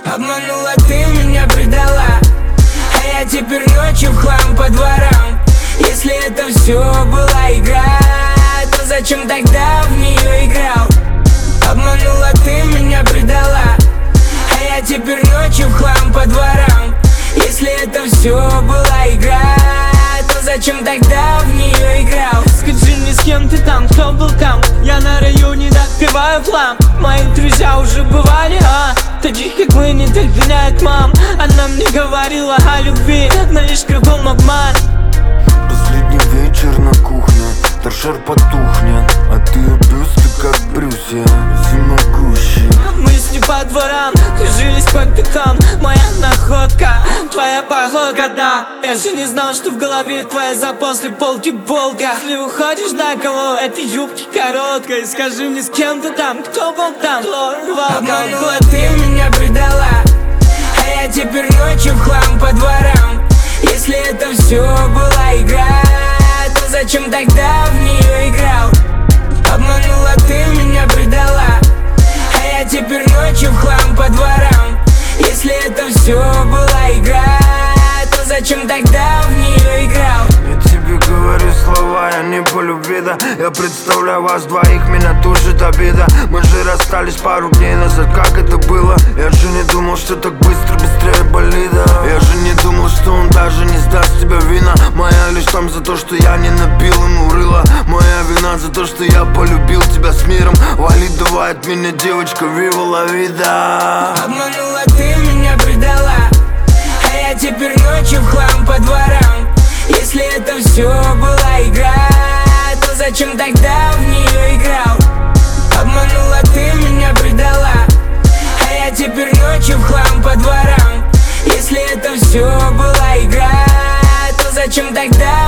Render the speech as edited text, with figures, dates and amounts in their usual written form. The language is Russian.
Обманула ты, меня предала, а я теперь ночью в хлам по дворам. Если это все была игра, то зачем тогда в нее играл? Обманула ты, меня предала, а я теперь ночью в хлам по дворам. Если это все была игра, то зачем тогда в нее играл? Скажи мне, с кем ты там, кто был там? Я на районе допиваю флам. Мои друзья уже бывали, таких как мы не догоняет мам. Она мне говорила о любви, но лишь кругом обман. Последний вечер на кухне, торшер потухнет, а ты бюсты как брюсья, всемогущий. Мы с ней по дворам, кружились по пятам. Моя находка, твоя походка, да. Я же не знал, что в голове твоя за после полки болка. Если уходишь на кого, этой юбки короткой. Скажи мне, с кем ты там, кто был там, кто рвал. Обманула ты, меня предала, а я теперь ночью в хлам по дворам. Если это все была игра, то зачем тогда в нее играл? Обманула ты, меня предала, а я теперь ночью в хлам по дворам. Если это все была игра, то зачем тогда в нее играл? Я тебе говорю слова, я не по любви, да. Я представляю вас двоих, меня тушит обида. Мы же расстались пару дней назад, как это было? Я же не думал, что так быстро, быстрее болида. Я же не думал, что он даже не сдаст тебя вина. Моя лишь там за то, что я не набил ему рыло. Моя вина за то, что я полюбил тебя с миром. Вали давай от меня, девочка, вива ла вида. Обманула ты, меня предала, а я теперь ночью в хлам по дворам. Если это все была игра, то зачем тогда в нее играл? Обманула ты, меня предала, а я теперь ночью в хлам по дворам. Если это все была игра, то зачем тогда